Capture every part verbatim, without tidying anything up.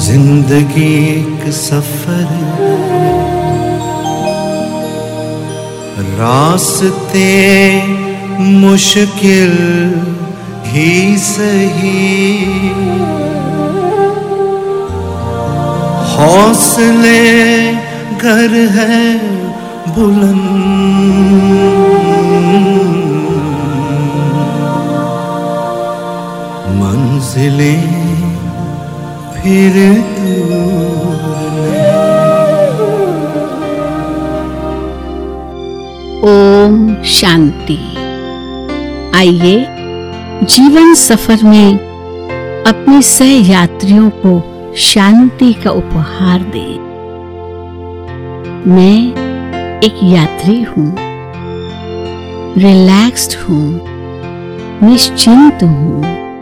जिंदगी एक सफर है, रास्ते मुश्किल ही सही, हौसले घर है बुलंद, मंजिलें फिर ओम शांति। आइए जीवन सफर में अपने सह यात्रियों को शांति का उपहार दे। मैं एक यात्री हूँ, रिलैक्स्ड हूँ, निश्चिंत हूँ।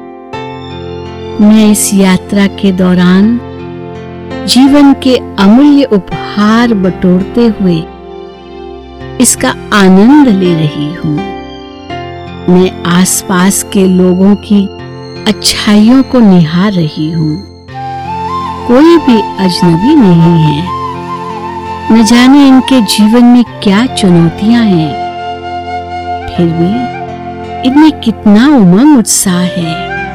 मैं इस यात्रा के दौरान जीवन के अमूल्य उपहार बटोरते हुए इसका आनंद ले रही हूँ। मैं आसपास के लोगों की अच्छाइयों को निहार रही हूँ। कोई भी अजनबी नहीं है। न जाने इनके जीवन में क्या चुनौतियां हैं, फिर भी इनमें कितना उमंग उत्साह है।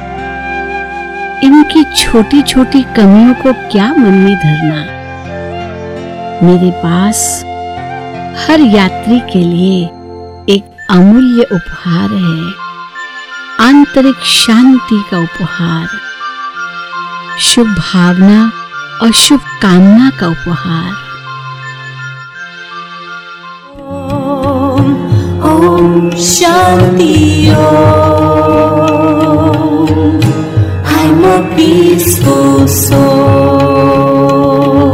इनकी छोटी छोटी कमियों को क्या मन में धरना। मेरे पास हर यात्री के लिए एक अमूल्य उपहार है, आंतरिक शांति का उपहार, शुभ भावना और शुभ कामना का उपहार। Om Om Shanti Om. I'm a peaceful soul.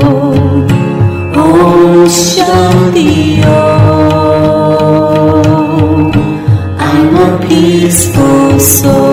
Om Shanti Om. I'm a peaceful soul.